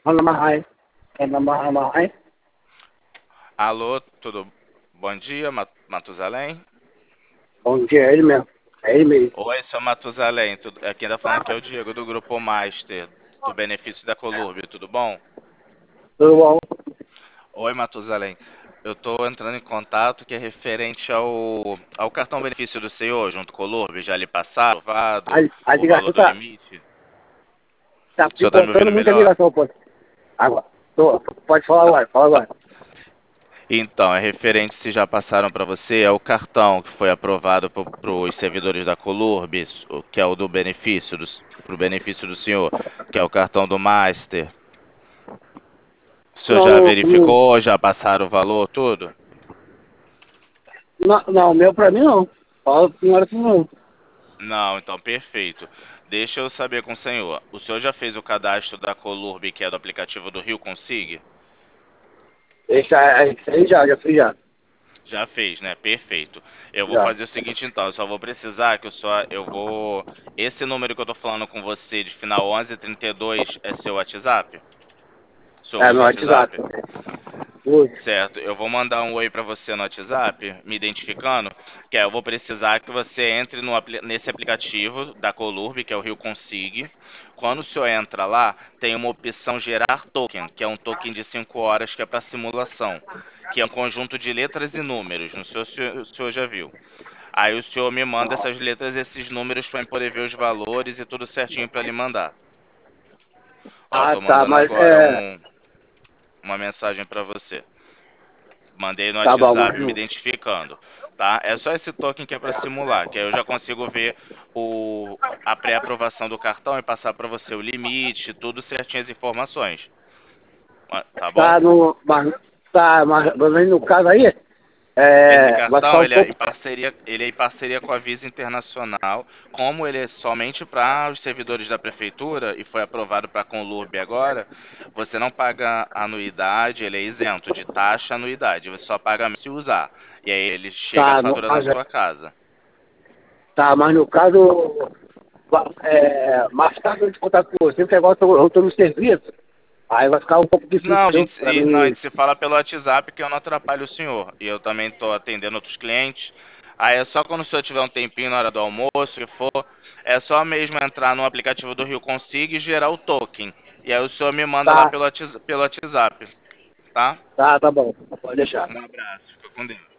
Mahai. É Mahai. Alô, tudo bom dia, Matusalém? Bom dia, é ele mesmo. É ele mesmo. Oi, seu Matusalém, quem tá falando aqui é o Diego do Grupo Master, do Benefício da Colurbe, tudo bom? Tudo bom? Oi, Matusalém, eu tô entrando em contato que é referente ao cartão benefício do senhor, junto com o Colurbe, já lhe passaram, aprovado, A o valor ligação do limite? tá O senhor tá me picotando ouvindo muita melhor? ligação, pô. Agora, pode falar Tá. agora, fala agora. Então, é referente se já passaram para você, é o cartão que foi aprovado para os servidores da Colurb, que é o do benefício, para o benefício do senhor, que é o cartão do Master. O senhor Não, já não, não, verificou, já passaram o valor, tudo? não, não, meu pra mim não. Fala pra senhora que não. Não, então perfeito. Deixa eu saber com o senhor já fez o cadastro da Colurb, que é do aplicativo do Rio Consig? Esse aí já fui já. Já fez, né? Perfeito. Eu vou Já. fazer o seguinte então, eu só vou precisar que eu vou esse número que eu tô falando com você de final 1132 é seu WhatsApp? O senhor É, usa meu o WhatsApp. WhatsApp? Uso. Certo, eu vou mandar um oi para você no WhatsApp, me identificando, que eu vou precisar que você entre nesse aplicativo da Colurb, que é o Rio Consig. Quando o senhor entra lá, tem uma opção gerar token, que é um token de 5 horas que é para simulação, que é um conjunto de letras e números, não sei se o senhor já viu. Aí o senhor me manda essas letras e esses números para eu poder ver os valores e tudo certinho para lhe mandar. Ó, Ah, tô tá, mandando mas agora é. uma mensagem para você. Mandei no Tá bom, mas WhatsApp me não. identificando, tá? É só esse token que é para simular, que aí eu já consigo ver a pré-aprovação do cartão e passar para você o limite, tudo certinho as informações. Tá bom? Tá no. Mas no caso aí, Esse vai ficar cartão um pouco. ele é em parceria com a Visa Internacional. Como ele é somente para os servidores da prefeitura e foi aprovado para a Conlurb agora, você não paga anuidade, ele é isento de taxa anuidade. Você só paga se usar. E aí ele chega a Tá, no, fatura na mas, sua casa. tá, mas no caso. Mais tarde eu te contato com você, porque agora eu tô no serviço. Aí vai ficar um pouco Não, difícil, viu? Pra a mim. gente se fala pelo WhatsApp que eu não atrapalho o senhor. E eu também estou atendendo outros clientes. Aí é só quando o senhor tiver um tempinho na hora do almoço, que for, é só mesmo entrar no aplicativo do Rio Consig e gerar o token. E aí o senhor me manda lá Tá, pelo WhatsApp, tá? tá bom. Pode deixar. Um abraço, fica com Deus.